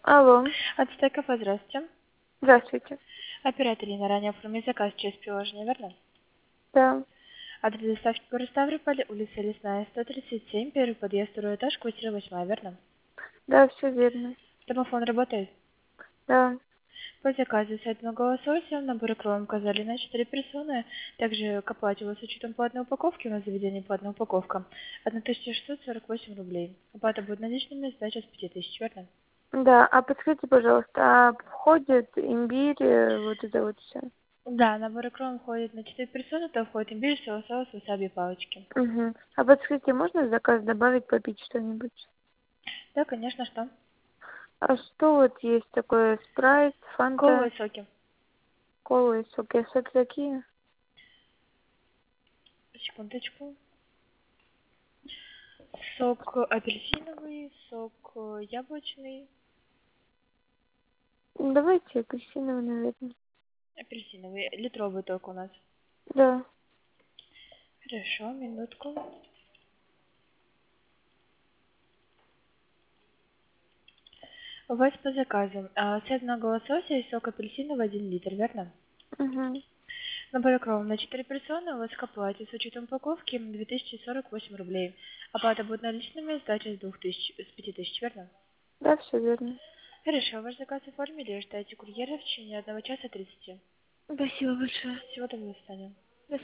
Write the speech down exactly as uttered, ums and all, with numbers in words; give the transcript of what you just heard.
Алло. Ацтека, здравствуйте. Здравствуйте. Оператор Лина, ранее оформили заказ через приложение, верно? Да. Адрес доставки город Ставрополь, улица Лесная, сто тридцать семь, первый подъезд, второй этаж, квартира восьмая, верно? Да, все верно. Домофон работает? Да. По заказу сайт голосования, набор кроем указали на четыре персоны. Также к оплате у вас с учетом платной упаковки, у нас заведение платная упаковка, тысяча шестьсот сорок восемь рублей. Оплата будет наличными, сдача с пяти тысяч, верно? Да. А подскажите, пожалуйста, а входит имбирь, э, вот это вот все? Да, набор кроем входит на четыре персоны, то входит имбирь, соус, соус, васаби и палочки. Угу. А подскажите, можно в заказ добавить попить что-нибудь? Да, конечно, что? А что вот есть такое? Спрайт, Колы фанта, и соки. кола и соки? А соки какие? Секундочку. Сок апельсиновый, сок э, яблочный, Ну, давайте апельсиновый, наверное. апельсиновый, литровый только у нас. Да. Хорошо, минутку. У вас по заказу а, сет на лосося и сок апельсиновый один литр, верно? Угу. Набор кров на четыре персоны у вас к оплате с учетом упаковки две тысячи сорок восемь рублей. Оплата будет наличными, сдача с двух тысяч, с пяти тысяч, верно? Да, все верно. Хорошо, ваш заказ оформили, ждайте курьера в течение одного часа тридцати. Спасибо большое. Всего доброго, до свидания.